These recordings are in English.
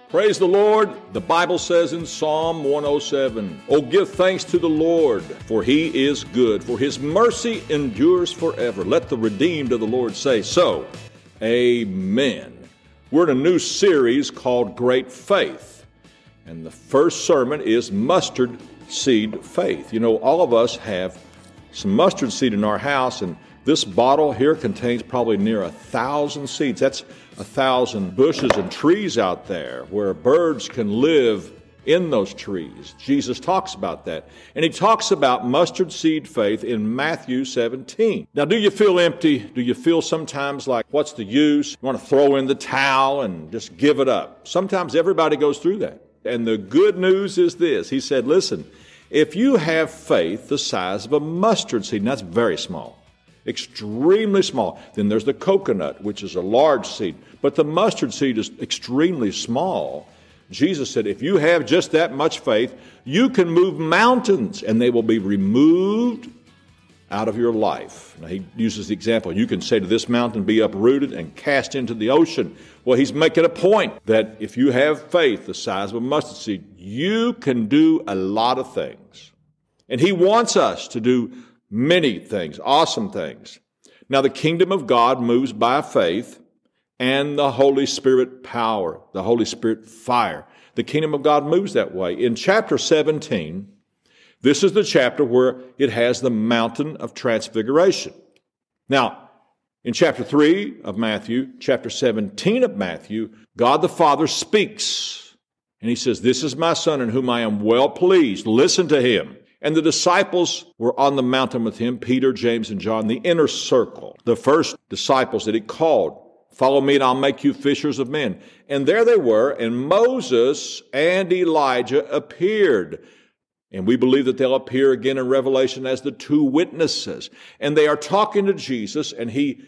Praise the Lord. The Bible says in Psalm 107, "Oh, give thanks to the Lord, for he is good, for his mercy endures forever. Let the redeemed of the Lord say so." Amen. We're in a new series called Great Faith, and the first sermon is Mustard Seed Faith. You know, all of us have some mustard seed in our house, and this bottle here contains probably near 1,000 seeds. That's 1,000 bushes and trees out there where birds can live in those trees. Jesus talks about that. And he talks about mustard seed faith in Matthew 17. Now, do you feel empty? Do you feel sometimes like, what's the use? You want to throw in the towel and just give it up? Sometimes everybody goes through that. And the good news is this. He said, listen, if you have faith the size of a mustard seed, and that's very small, extremely small. Then there's the coconut, which is a large seed. But the mustard seed is extremely small. Jesus said, if you have just that much faith, you can move mountains, and they will be removed out of your life. Now, he uses the example, you can say to this mountain, be uprooted and cast into the ocean. Well, he's making a point that if you have faith the size of a mustard seed, you can do a lot of things. And he wants us to do many things, awesome things. Now, the kingdom of God moves by faith and the Holy Spirit power, the Holy Spirit fire. The kingdom of God moves that way. In chapter 17, this is the chapter where it has the mountain of transfiguration. Now, in chapter 3 of Matthew, chapter 17 of Matthew, God the Father speaks. And he says, "This is my Son in whom I am well pleased. Listen to him." And the disciples were on the mountain with him, Peter, James, and John, the inner circle, the first disciples that he called. "Follow me and I'll make you fishers of men." And there they were, and Moses and Elijah appeared. And we believe that they'll appear again in Revelation as the two witnesses. And they are talking to Jesus, and he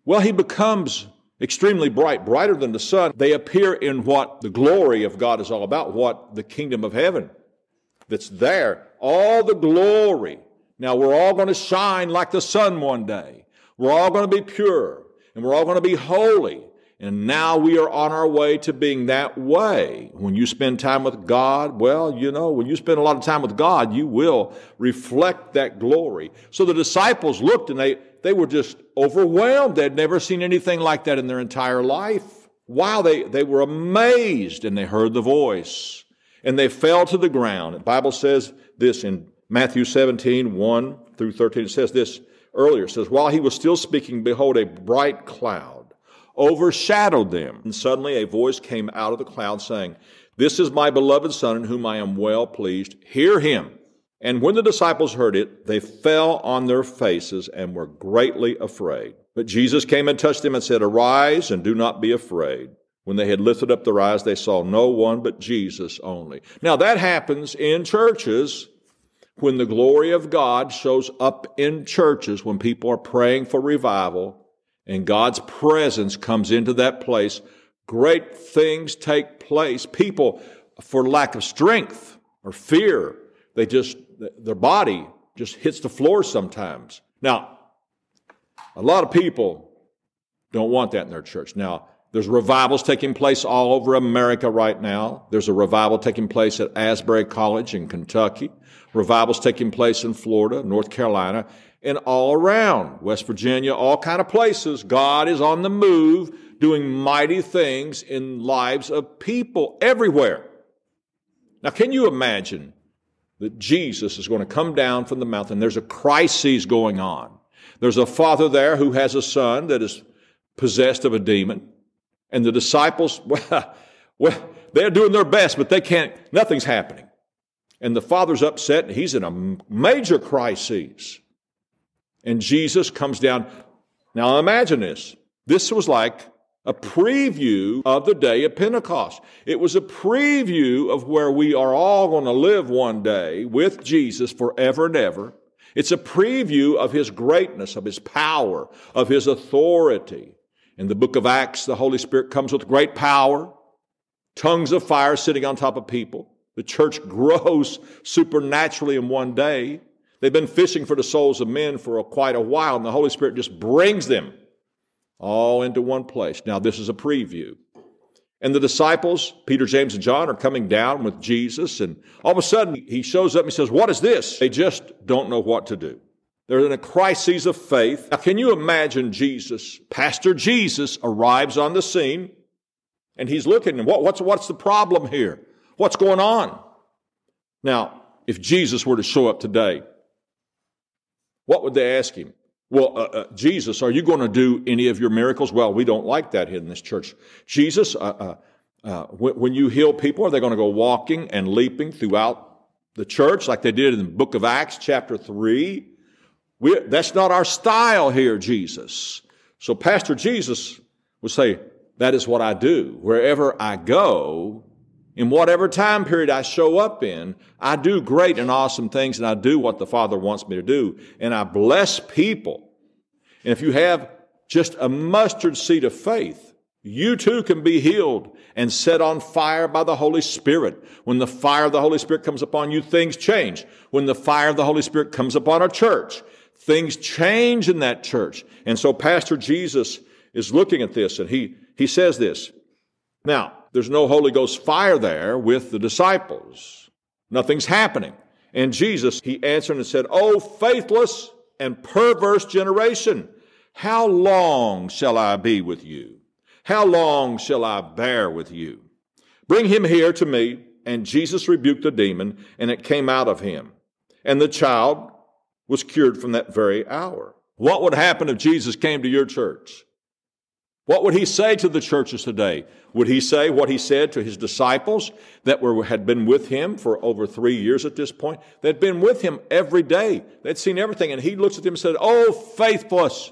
becomes extremely bright, brighter than the sun. They appear in what the glory of God is all about, what the kingdom of heaven that's there, all the glory. Now, we're all going to shine like the sun one day. We're all going to be pure, and we're all going to be holy. And now we are on our way to being that way. When you spend time with God, well, you know, when you spend a lot of time with God, you will reflect that glory. So the disciples looked, and they were just overwhelmed. They'd never seen anything like that in their entire life. Wow, they were amazed, and they heard the voice. And they fell to the ground. The Bible says this in Matthew 17, 1 through 13. It says this earlier. It says, "While he was still speaking, behold, a bright cloud overshadowed them. And suddenly a voice came out of the cloud saying, 'This is my beloved Son in whom I am well pleased. Hear him.' And when the disciples heard it, they fell on their faces and were greatly afraid. But Jesus came and touched them and said, 'Arise and do not be afraid.' When they had lifted up their eyes, they saw no one but Jesus only." Now, that happens in churches when the glory of God shows up in churches, when people are praying for revival and God's presence comes into that place. Great things take place. People, for lack of strength or fear, their body just hits the floor sometimes. Now, a lot of people don't want that in their church. Now, there's revivals taking place all over America right now. There's a revival taking place at Asbury College in Kentucky. Revivals taking place in Florida, North Carolina, and all around West Virginia, all kind of places. God is on the move, doing mighty things in lives of people everywhere. Now, can you imagine that Jesus is going to come down from the mountain? There's a crisis going on. There's a father there who has a son that is possessed of a demon. And the disciples, well, they're doing their best, but nothing's happening. And the father's upset, and he's in a major crisis. And Jesus comes down. Now imagine this. This was like a preview of the day of Pentecost. It was a preview of where we are all going to live one day with Jesus forever and ever. It's a preview of his greatness, of his power, of his authority. In the book of Acts, the Holy Spirit comes with great power, tongues of fire sitting on top of people. The church grows supernaturally in one day. They've been fishing for the souls of men for quite a while, and the Holy Spirit just brings them all into one place. Now, this is a preview. And the disciples, Peter, James, and John, are coming down with Jesus. And all of a sudden, he shows up and he says, what is this? They just don't know what to do. They're in a crisis of faith. Now, can you imagine Jesus? Pastor Jesus arrives on the scene, and he's looking, what's the problem here? What's going on? Now, if Jesus were to show up today, what would they ask him? Well, Jesus, are you going to do any of your miracles? Well, we don't like that here in this church. Jesus, when you heal people, are they going to go walking and leaping throughout the church like they did in the book of Acts chapter 3? That's not our style here, Jesus. So Pastor Jesus would say, that is what I do. Wherever I go, in whatever time period I show up in, I do great and awesome things, and I do what the Father wants me to do, and I bless people. And if you have just a mustard seed of faith, you too can be healed and set on fire by the Holy Spirit. When the fire of the Holy Spirit comes upon you, things change. When the fire of the Holy Spirit comes upon a church, things change in that church. And so Pastor Jesus is looking at this, and he says this. Now, there's no Holy Ghost fire there with the disciples. Nothing's happening. And Jesus, he answered and said, "O faithless and perverse generation, how long shall I be with you? How long shall I bear with you? Bring him here to me." And Jesus rebuked the demon, and it came out of him. And the child was cured from that very hour. What would happen if Jesus came to your church? What would he say to the churches today? Would he say what he said to his disciples that had been with him for over 3 years at this point? They'd been with him every day. They'd seen everything. And he looks at them and said, "Oh, faithless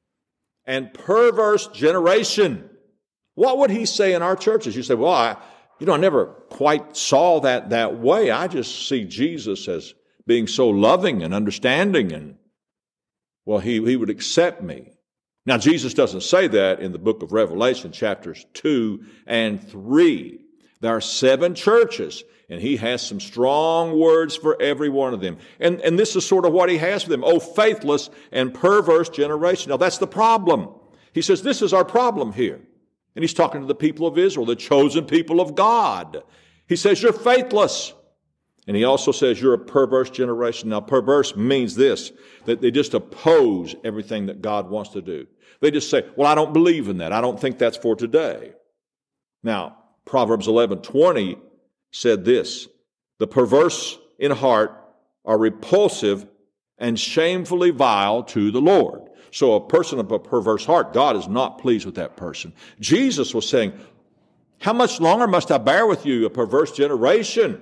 and perverse generation." What would he say in our churches? You say, well, I never quite saw that way. I just see Jesus as being so loving and understanding, and, well, he would accept me. Now, Jesus doesn't say that in the book of Revelation, chapters 2 and 3. There are 7 churches, and he has some strong words for every one of them. And this is sort of what he has for them. Oh, faithless and perverse generation. Now, that's the problem. He says, this is our problem here. And he's talking to the people of Israel, the chosen people of God. He says, you're faithless. And he also says, you're a perverse generation. Now, perverse means this, that they just oppose everything that God wants to do. They just say, well, I don't believe in that. I don't think that's for today. Now, Proverbs 11:20 said this, the perverse in heart are repulsive and shamefully vile to the Lord. So a person of a perverse heart, God is not pleased with that person. Jesus was saying, how much longer must I bear with you, a perverse generation?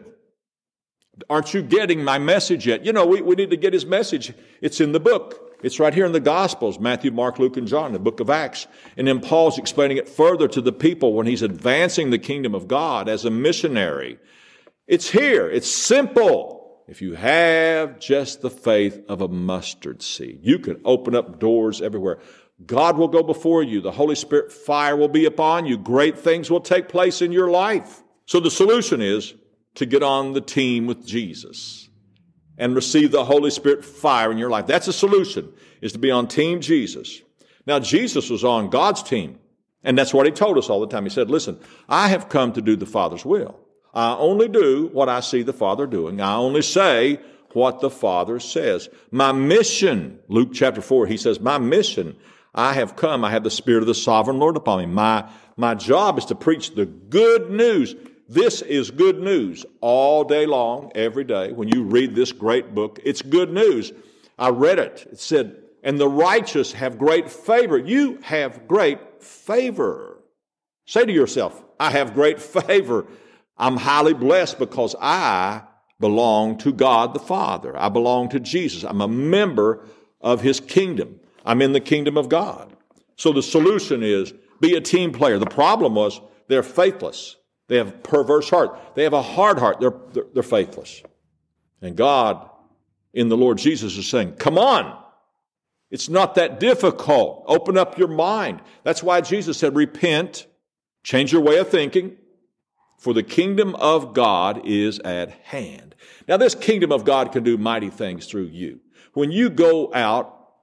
Aren't you getting my message yet? We need to get his message. It's in the book. It's right here in the Gospels, Matthew, Mark, Luke, and John, the book of Acts. And then Paul's explaining it further to the people when he's advancing the kingdom of God as a missionary. It's here. It's simple. If you have just the faith of a mustard seed, you can open up doors everywhere. God will go before you. The Holy Spirit fire will be upon you. Great things will take place in your life. So the solution is to get on the team with Jesus and receive the Holy Spirit fire in your life. That's a solution, is to be on Team Jesus. Now, Jesus was on God's team, and that's what he told us all the time. He said, listen, I have come to do the Father's will. I only do what I see the Father doing. I only say what the Father says. My mission, Luke chapter 4, he says, my mission, I have come, I have the Spirit of the Sovereign Lord upon me. My job is to preach the good news. This is good news all day long, every day. When you read this great book, it's good news. I read it. It said, and the righteous have great favor. You have great favor. Say to yourself, I have great favor. I'm highly blessed because I belong to God the Father. I belong to Jesus. I'm a member of his kingdom. I'm in the kingdom of God. So the solution is be a team player. The problem was they're faithless. They have a perverse heart. They have a hard heart. They're faithless. And God, in the Lord Jesus, is saying, come on. It's not that difficult. Open up your mind. That's why Jesus said, repent, change your way of thinking, for the kingdom of God is at hand. Now, this kingdom of God can do mighty things through you. When you go out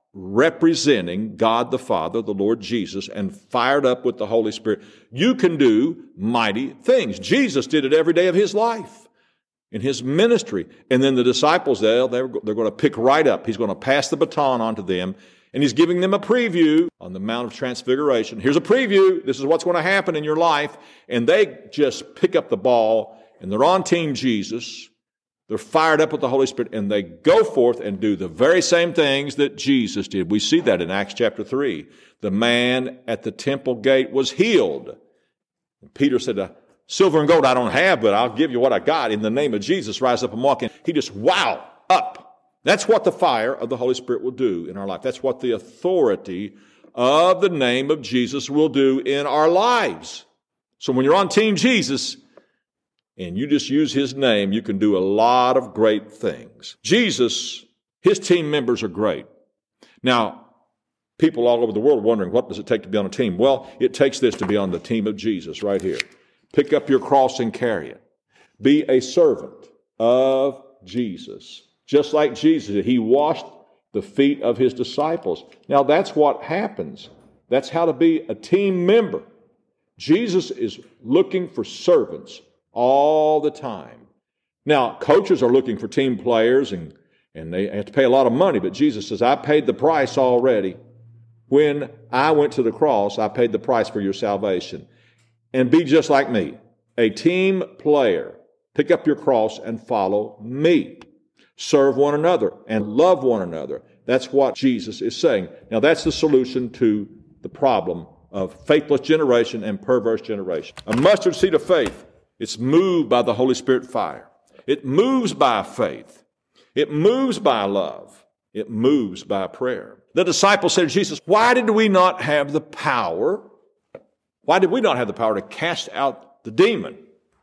representing God the Father, the Lord Jesus, and fired up with the Holy Spirit, you can do mighty things. Jesus did it every day of his life, in his ministry. And then the disciples, they're going to pick right up. He's going to pass the baton on to them, and he's giving them a preview on the Mount of Transfiguration. Here's a preview. This is what's going to happen in your life. And they just pick up the ball, and they're on Team Jesus. They're fired up with the Holy Spirit, and they go forth and do the very same things that Jesus did. We see that in Acts chapter 3. The man at the temple gate was healed. And Peter said, silver and gold I don't have, but I'll give you what I got. In the name of Jesus, rise up and walk in. He just, up. That's what the fire of the Holy Spirit will do in our life. That's what the authority of the name of Jesus will do in our lives. So when you're on Team Jesus, and you just use his name, you can do a lot of great things. Jesus, his team members are great. Now, people all over the world are wondering, what does it take to be on a team? Well, it takes this to be on the team of Jesus right here. Pick up your cross and carry it. Be a servant of Jesus. Just like Jesus did. He washed the feet of his disciples. Now, that's what happens. That's how to be a team member. Jesus is looking for servants all the time. Now, coaches are looking for team players, and they have to pay a lot of money, but Jesus says, I paid the price already. When I went to the cross, I paid the price for your salvation. And be just like me, a team player. Pick up your cross and follow me. Serve one another and love one another. That's what Jesus is saying. Now, that's the solution to the problem of faithless generation and perverse generation. A mustard seed of faith. It's moved by the Holy Spirit fire. It moves by faith. It moves by love. It moves by prayer. The disciples said to Jesus, why did we not have the power? Why did we not have the power to cast out the demon?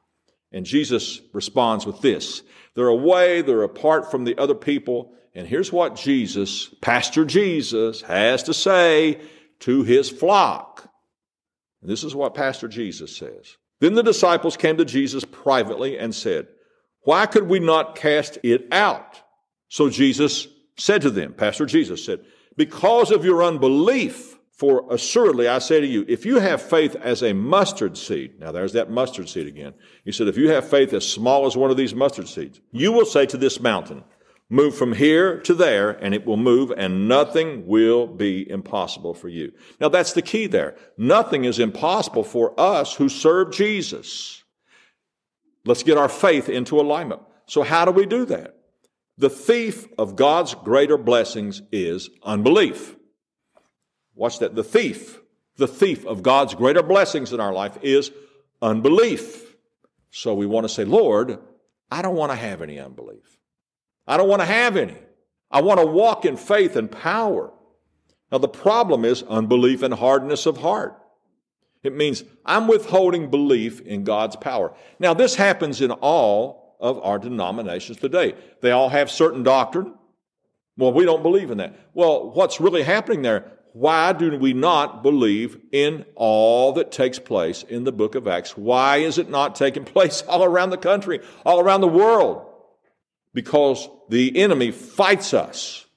And Jesus responds with this. They're away, they're apart from the other people. And here's what Jesus, Pastor Jesus, has to say to his flock. And this is what Pastor Jesus says. Then the disciples came to Jesus privately and said, why could we not cast it out? So Jesus said to them, Pastor Jesus said, because of your unbelief, for assuredly I say to you, if you have faith as a mustard seed, now there's that mustard seed again. He said, if you have faith as small as one of these mustard seeds, you will say to this mountain, move from here to there, and it will move, and nothing will be impossible for you. Now, that's the key there. Nothing is impossible for us who serve Jesus. Let's get our faith into alignment. So how do we do that? The thief of God's greater blessings is unbelief. Watch that. The thief of God's greater blessings in our life is unbelief. So we want to say, Lord, I don't want to have any unbelief. I don't want to have any. I want to walk in faith and power. Now, the problem is unbelief and hardness of heart. It means I'm withholding belief in God's power. Now, this happens in all of our denominations today. They all have certain doctrine. Well, we don't believe in that. Well, what's really happening there? Why do we not believe in all that takes place in the book of Acts? Why is it not taking place all around the country, all around the world? Because the enemy fights us.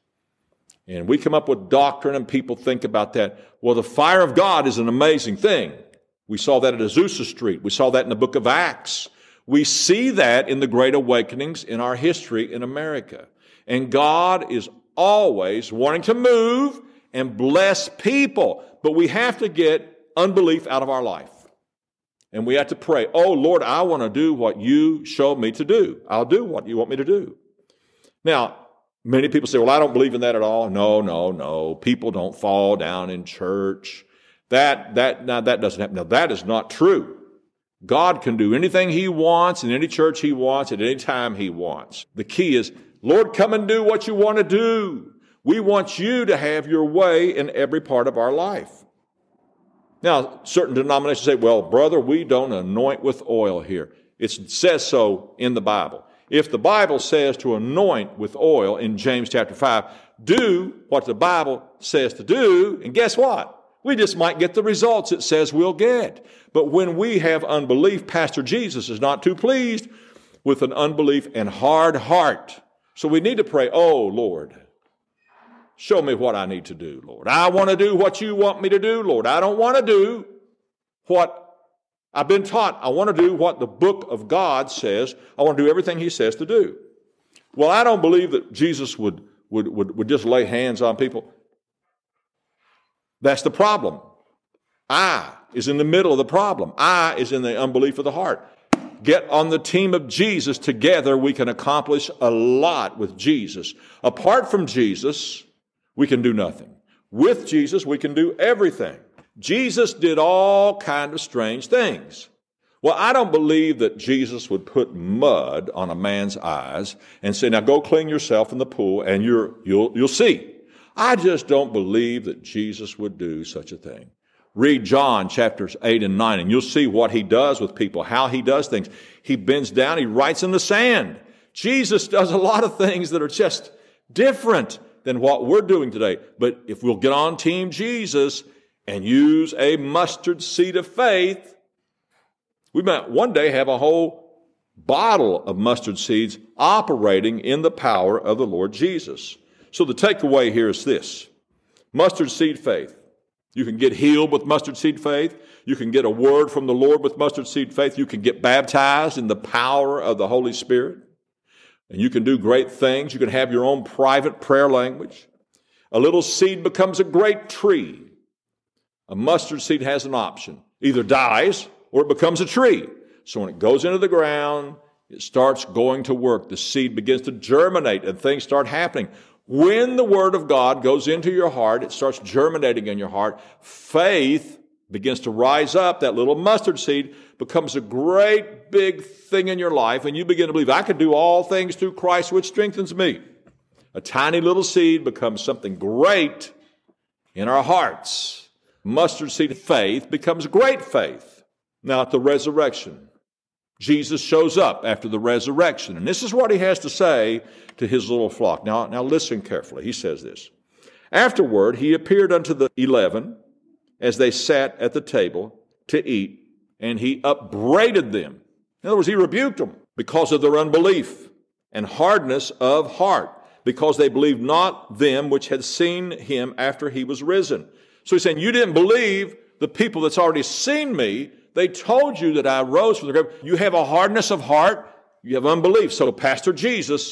And we come up with doctrine and people think about that. Well, the fire of God is an amazing thing. We saw that at Azusa Street. We saw that in the book of Acts. We see that in the great awakenings in our history in America. And God is always wanting to move and bless people. But we have to get unbelief out of our life. And we have to pray, oh, Lord, I want to do what you showed me to do. I'll do what you want me to do. Now, many people say, well, I don't believe in that at all. No. People don't fall down in church. That doesn't happen. Now, that is not true. God can do anything he wants in any church he wants at any time he wants. The key is, Lord, come and do what you want to do. We want you to have your way in every part of our life. Now, certain denominations say, well, brother, we don't anoint with oil here. It says so in the Bible. If the Bible says to anoint with oil in James chapter 5, do what the Bible says to do, and guess what? We just might get the results it says we'll get. But when we have unbelief, Pastor Jesus is not too pleased with an unbelief and hard heart. So we need to pray, oh, Lord, Show me what I need to do, Lord. I want to do what you want me to do, Lord. I don't want to do what I've been taught. I want to do what the book of God says. I want to do everything he says to do. Well, I don't believe that Jesus would just lay hands on people. That's the problem. I is in the middle of the problem. I is in the unbelief of the heart. Get on the team of Jesus. Together we can accomplish a lot with Jesus. Apart from Jesus, we can do nothing. With Jesus, we can do everything. Jesus did all kinds of strange things. Well, I don't believe that Jesus would put mud on a man's eyes and say, now go clean yourself in the pool and you'll see. I just don't believe that Jesus would do such a thing. Read John chapters 8 and 9 and you'll see what he does with people, how he does things. He bends down, he writes in the sand. Jesus does a lot of things that are just different than what we're doing today. But if we'll get on Team Jesus and use a mustard seed of faith, we might one day have a whole bottle of mustard seeds operating in the power of the Lord Jesus. So the takeaway here is this: mustard seed faith. You can get healed with mustard seed faith. You can get a word from the Lord with mustard seed faith. You can get baptized in the power of the Holy Spirit. And you can do great things. You can have your own private prayer language. A little seed becomes a great tree. A mustard seed has an option. Either dies or it becomes a tree. So when it goes into the ground, it starts going to work. The seed begins to germinate and things start happening. When the Word of God goes into your heart, it starts germinating in your heart. Faith begins to rise up. That little mustard seed becomes a great big thing in your life, and you begin to believe, I can do all things through Christ which strengthens me. A tiny little seed becomes something great in our hearts. Mustard seed faith becomes great faith. Now at the resurrection, Jesus shows up after the resurrection, and this is what he has to say to his little flock. Now listen carefully. He says this. Afterward, he appeared unto the 11 as they sat at the table to eat, and he upbraided them. In other words, he rebuked them because of their unbelief and hardness of heart, because they believed not them which had seen him after he was risen. So he's saying, you didn't believe the people that's already seen me. They told you that I rose from the grave. You have a hardness of heart. You have unbelief. So Pastor Jesus,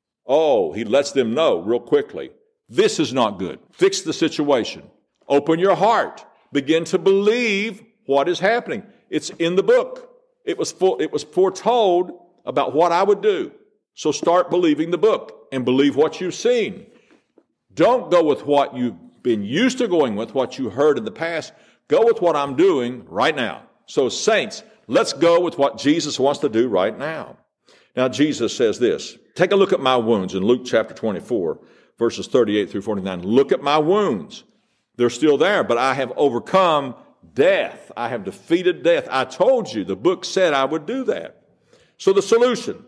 he lets them know real quickly, this is not good. Fix the situation. Open your heart. Begin to believe what is happening. It's in the book. It was foretold about what I would do. So start believing the book and believe what you've seen. Don't go with what you've been used to going with, what you heard in the past. Go with what I'm doing right now. So saints, let's go with what Jesus wants to do right now. Now Jesus says this. Take a look at my wounds in Luke chapter 24, verses 38 through 49. Look at my wounds. They're still there, but I have overcome death. I have defeated death. I told you, the book said I would do that. So the solution,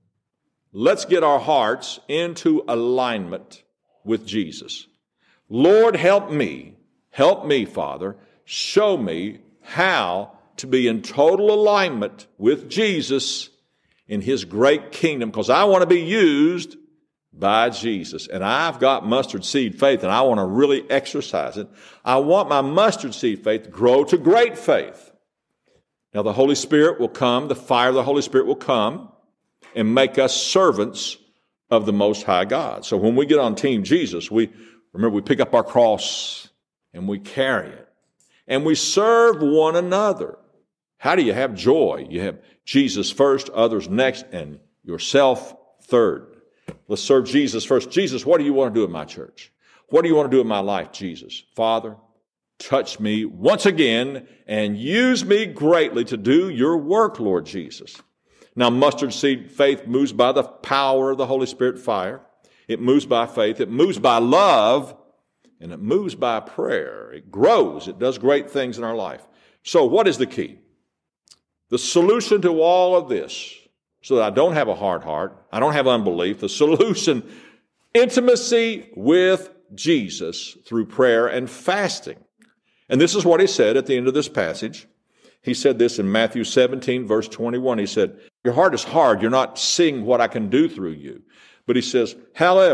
let's get our hearts into alignment with Jesus. Lord, help me, Father, show me how to be in total alignment with Jesus in his great kingdom, because I want to be used by Jesus. And I've got mustard seed faith, and I want to really exercise it. I want my mustard seed faith to grow to great faith. Now the Holy Spirit will come, the fire of the Holy Spirit will come and make us servants of the Most High God. So when we get on Team Jesus, we pick up our cross and we carry it. And we serve one another. How do you have joy? You have Jesus first, others next, and yourself third. Let's serve Jesus first. Jesus, what do you want to do in my church? What do you want to do in my life, Jesus? Father, touch me once again and use me greatly to do your work, Lord Jesus. Now, mustard seed faith moves by the power of the Holy Spirit fire. It moves by faith. It moves by love. And it moves by prayer. It grows. It does great things in our life. So what is the key? The solution to all of this, so that I don't have a hard heart, I don't have unbelief, the solution, intimacy with Jesus through prayer and fasting. And this is what he said at the end of this passage. He said this in Matthew 17, verse 21. He said, your heart is hard. You're not seeing what I can do through you. But he says, however,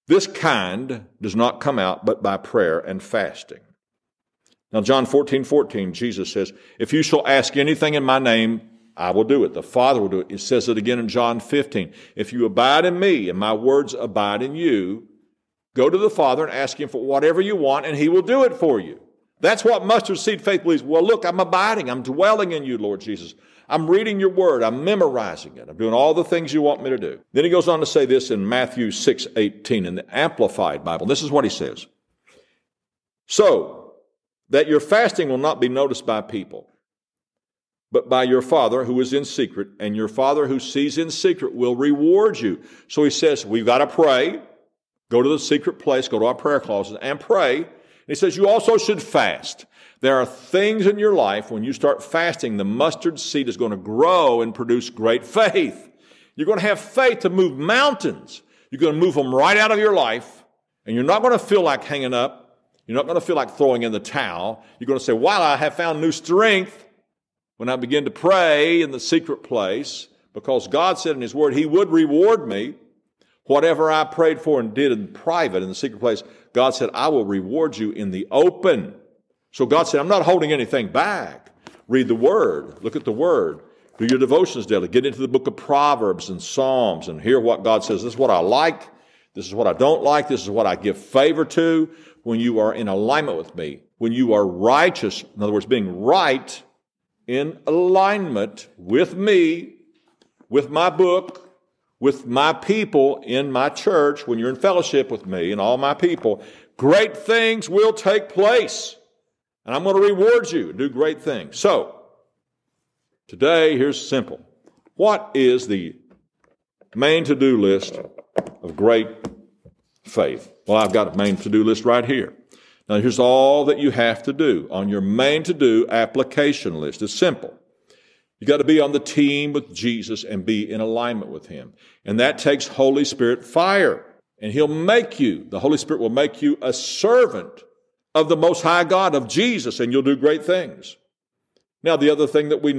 This kind does not come out but by prayer and fasting. Now, John 14:14, Jesus says, if you shall ask anything in my name, I will do it. The Father will do it. It says it again in John 15. If you abide in me and my words abide in you, go to the Father and ask him for whatever you want, and he will do it for you. That's what mustard seed faith believes. Well, look, I'm abiding. I'm dwelling in you, Lord Jesus. I'm reading your word. I'm memorizing it. I'm doing all the things you want me to do. Then he goes on to say this in Matthew 6:18 in the Amplified Bible. This is what he says. So that your fasting will not be noticed by people, but by your Father who is in secret, and your Father who sees in secret will reward you. So he says, we've got to pray. Go to the secret place, go to our prayer closet and pray. And he says, you also should fast. There are things in your life, when you start fasting, the mustard seed is going to grow and produce great faith. You're going to have faith to move mountains. You're going to move them right out of your life, and you're not going to feel like hanging up. You're not going to feel like throwing in the towel. You're going to say, wow, I have found new strength when I begin to pray in the secret place, because God said in his word he would reward me. Whatever I prayed for and did in private, in the secret place, God said, I will reward you in the open. So God said, I'm not holding anything back. Read the Word. Look at the Word. Do your devotions daily. Get into the book of Proverbs and Psalms and hear what God says. This is what I like. This is what I don't like. This is what I give favor to. When you are in alignment with me, when you are righteous, in other words, being right in alignment with me, with my book, with my people in my church, when you're in fellowship with me and all my people, great things will take place. And I'm going to reward you and do great things. So, today, here's simple. What is the main to-do list of great faith? Well, I've got a main to-do list right here. Now, here's all that you have to do on your main to-do application list. It's simple. You got to be on the team with Jesus and be in alignment with him. And that takes Holy Spirit fire. And he'll make you, the Holy Spirit will make you a servant of the Most High God, of Jesus, and you'll do great things. Now, the other thing that we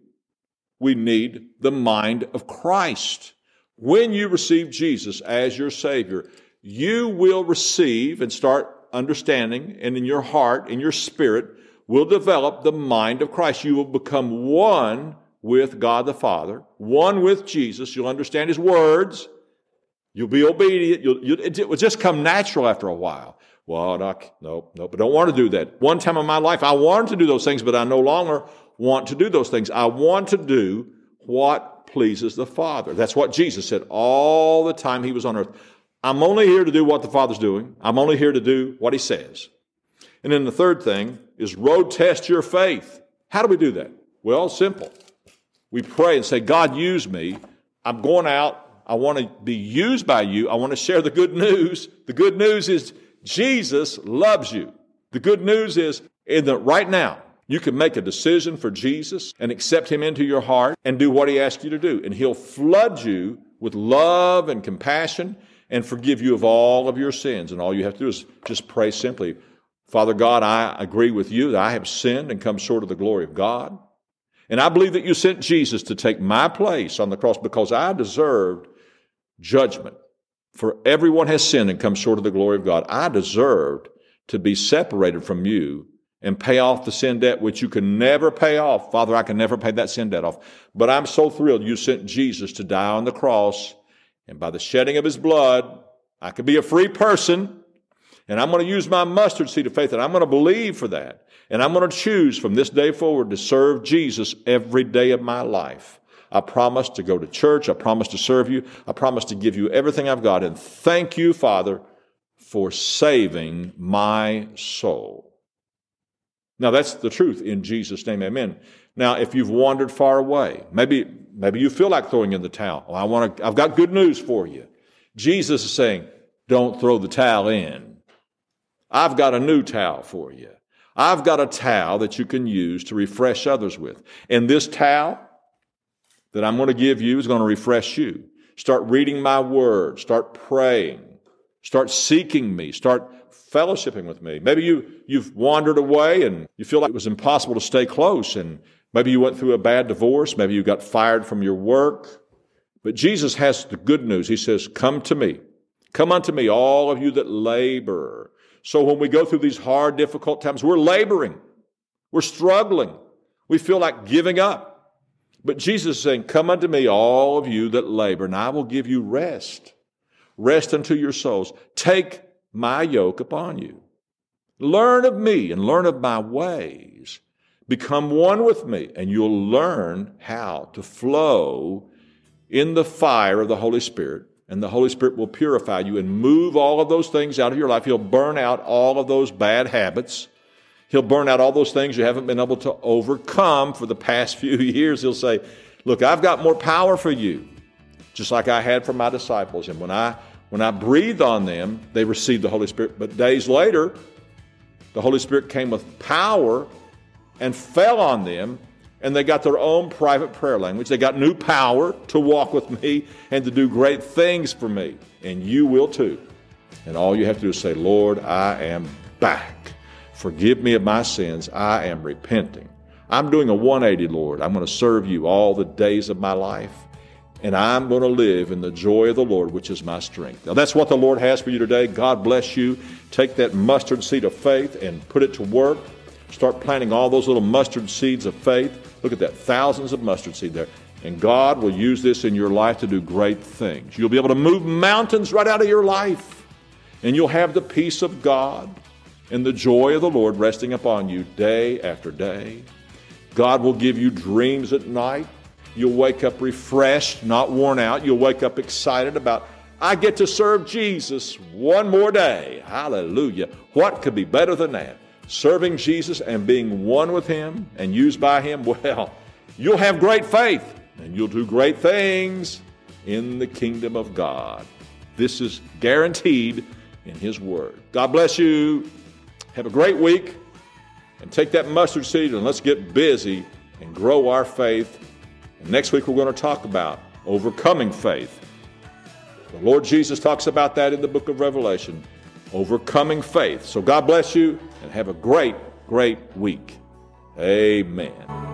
need the mind of Christ. When you receive Jesus as your Savior, you will receive and start understanding, and in your heart, in your spirit, will develop the mind of Christ. You will become one with God the Father, one with Jesus. You'll understand his words. You'll be obedient. It will just come natural after a while. Well, no, but I don't want to do that. One time in my life, I wanted to do those things, but I no longer want to do those things. I want to do what pleases the Father. That's what Jesus said all the time he was on earth. I'm only here to do what the Father's doing. I'm only here to do what he says. And then the third thing is road test your faith. How do we do that? Well, simple. We pray and say, God, use me. I'm going out. I want to be used by you. I want to share the good news. The good news is Jesus loves you. The good news is right now, you can make a decision for Jesus and accept him into your heart and do what he asks you to do. And he'll flood you with love and compassion and forgive you of all of your sins. And all you have to do is just pray simply, Father God, I agree with you that I have sinned and come short of the glory of God. And I believe that you sent Jesus to take my place on the cross because I deserved judgment. For everyone has sinned and come short of the glory of God. I deserved to be separated from you and pay off the sin debt which you can never pay off. Father, I can never pay that sin debt off. But I'm so thrilled you sent Jesus to die on the cross. And by the shedding of his blood, I could be a free person. And I'm going to use my mustard seed of faith, and I'm going to believe for that. And I'm going to choose from this day forward to serve Jesus every day of my life. I promise to go to church. I promise to serve you. I promise to give you everything I've got. And thank you, Father, for saving my soul. Now, that's the truth in Jesus' name, amen. Now, if you've wandered far away, maybe you feel like throwing in the towel. Well, I've got good news for you. Jesus is saying, don't throw the towel in. I've got a new towel for you. I've got a towel that you can use to refresh others with. And this towel that I'm going to give you is going to refresh you. Start reading my word. Start praying. Start seeking me. Start fellowshipping with me. Maybe you've wandered away and you feel like it was impossible to stay close. And maybe you went through a bad divorce. Maybe you got fired from your work. But Jesus has the good news. He says, come to me. Come unto me, all of you that labor. So when we go through these hard, difficult times, we're laboring. We're struggling. We feel like giving up. But Jesus is saying, come unto me, all of you that labor, and I will give you rest. Rest unto your souls. Take my yoke upon you. Learn of me and learn of my ways. Become one with me, and you'll learn how to flow in the fire of the Holy Spirit. And the Holy Spirit will purify you and move all of those things out of your life. He'll burn out all of those bad habits. He'll burn out all those things you haven't been able to overcome for the past few years. He'll say, look, I've got more power for you, just like I had for my disciples. And when I breathed on them, they received the Holy Spirit. But days later, the Holy Spirit came with power and fell on them, and they got their own private prayer language. They got new power to walk with me and to do great things for me. And you will too. And all you have to do is say, Lord, I am back. Forgive me of my sins. I am repenting. I'm doing a 180, Lord. I'm going to serve you all the days of my life. And I'm going to live in the joy of the Lord, which is my strength. Now, that's what the Lord has for you today. God bless you. Take that mustard seed of faith and put it to work. Start planting all those little mustard seeds of faith. Look at that, thousands of mustard seed there. And God will use this in your life to do great things. You'll be able to move mountains right out of your life. And you'll have the peace of God and the joy of the Lord resting upon you day after day. God will give you dreams at night. You'll wake up refreshed, not worn out. You'll wake up excited about, I get to serve Jesus one more day. Hallelujah. What could be better than that? Serving Jesus and being one with Him and used by Him, well, you'll have great faith and you'll do great things in the kingdom of God. This is guaranteed in His Word. God bless you. Have a great week. And take that mustard seed and let's get busy and grow our faith. And next week we're going to talk about overcoming faith. The Lord Jesus talks about that in the book of Revelation. Overcoming faith. So God bless you and have a great, great week. Amen.